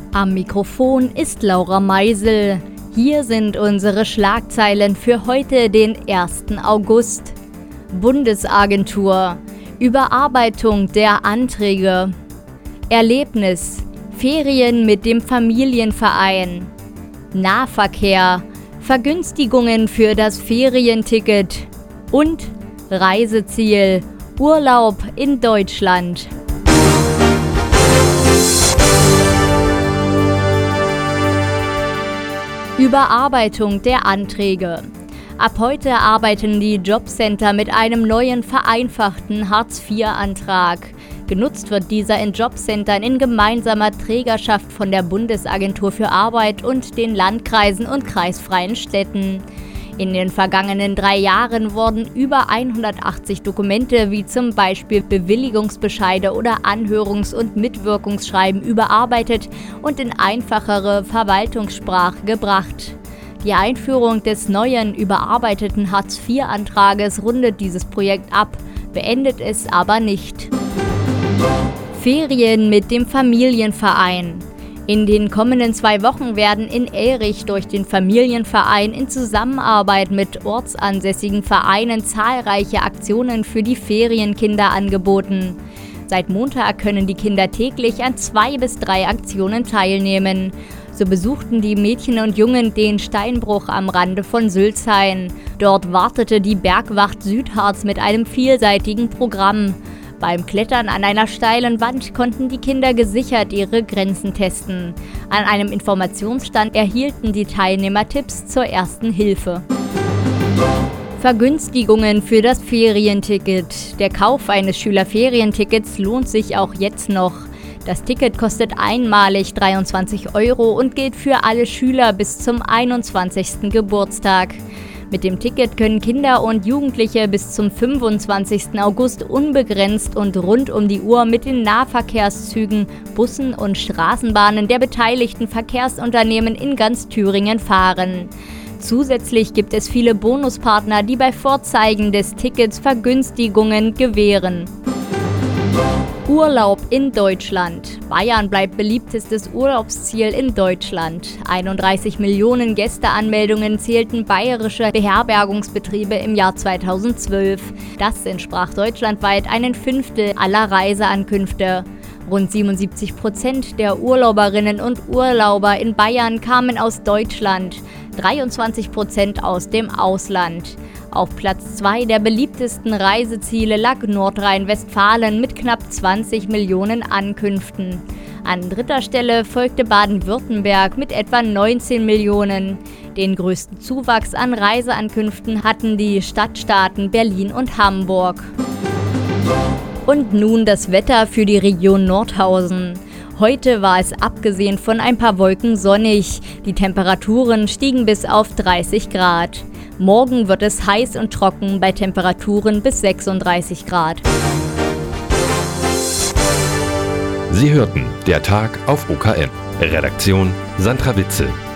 Am Mikrofon ist Laura Meisel. Hier sind unsere Schlagzeilen für heute, den 1. August. Bundesagentur. Überarbeitung der Anträge. Erlebnis. Ferien mit dem Familienverein. Nahverkehr. Vergünstigungen für das Ferienticket. Und Reiseziel. Urlaub in Deutschland. Überarbeitung der Anträge. Ab heute arbeiten die Jobcenter mit einem neuen vereinfachten Hartz-IV-Antrag. Genutzt wird dieser in Jobcentern in gemeinsamer Trägerschaft von der Bundesagentur für Arbeit und den Landkreisen und kreisfreien Städten. In den vergangenen 3 Jahren wurden über 180 Dokumente wie zum Beispiel Bewilligungsbescheide oder Anhörungs- und Mitwirkungsschreiben überarbeitet und in einfachere Verwaltungssprache gebracht. Die Einführung des neuen, überarbeiteten Hartz-IV-Antrages rundet dieses Projekt ab, beendet es aber nicht. Ferien mit dem Familienverein. In den kommenden 2 Wochen werden in Elrich durch den Familienverein in Zusammenarbeit mit ortsansässigen Vereinen zahlreiche Aktionen für die Ferienkinder angeboten. Seit Montag können die Kinder täglich an 2 bis 3 Aktionen teilnehmen. So besuchten die Mädchen und Jungen den Steinbruch am Rande von Sülzhain. Dort wartete die Bergwacht Südharz mit einem vielseitigen Programm. Beim Klettern an einer steilen Wand konnten die Kinder gesichert ihre Grenzen testen. An einem Informationsstand erhielten die Teilnehmer Tipps zur ersten Hilfe. Vergünstigungen für das Ferienticket. Der Kauf eines Schülerferientickets lohnt sich auch jetzt noch. Das Ticket kostet einmalig 23 € und gilt für alle Schüler bis zum 21. Geburtstag. Mit dem Ticket können Kinder und Jugendliche bis zum 25. August unbegrenzt und rund um die Uhr mit den Nahverkehrszügen, Bussen und Straßenbahnen der beteiligten Verkehrsunternehmen in ganz Thüringen fahren. Zusätzlich gibt es viele Bonuspartner, die bei Vorzeigen des Tickets Vergünstigungen gewähren. Urlaub in Deutschland. Bayern bleibt beliebtestes Urlaubsziel in Deutschland. 31 Millionen Gästeanmeldungen zählten bayerische Beherbergungsbetriebe im Jahr 2012. Das entsprach deutschlandweit 1/5 aller Reiseankünfte. Rund 77% der Urlauberinnen und Urlauber in Bayern kamen aus Deutschland, 23% aus dem Ausland. Auf Platz 2 der beliebtesten Reiseziele lag Nordrhein-Westfalen mit knapp 20 Millionen Ankünften. An 3. Stelle folgte Baden-Württemberg mit etwa 19 Millionen. Den größten Zuwachs an Reiseankünften hatten die Stadtstaaten Berlin und Hamburg. Und nun das Wetter für die Region Nordhausen. Heute war es abgesehen von ein paar Wolken sonnig. Die Temperaturen stiegen bis auf 30 Grad. Morgen wird es heiß und trocken bei Temperaturen bis 36 Grad. Sie hörten der Tag auf OKM. Redaktion Sandra Witzel.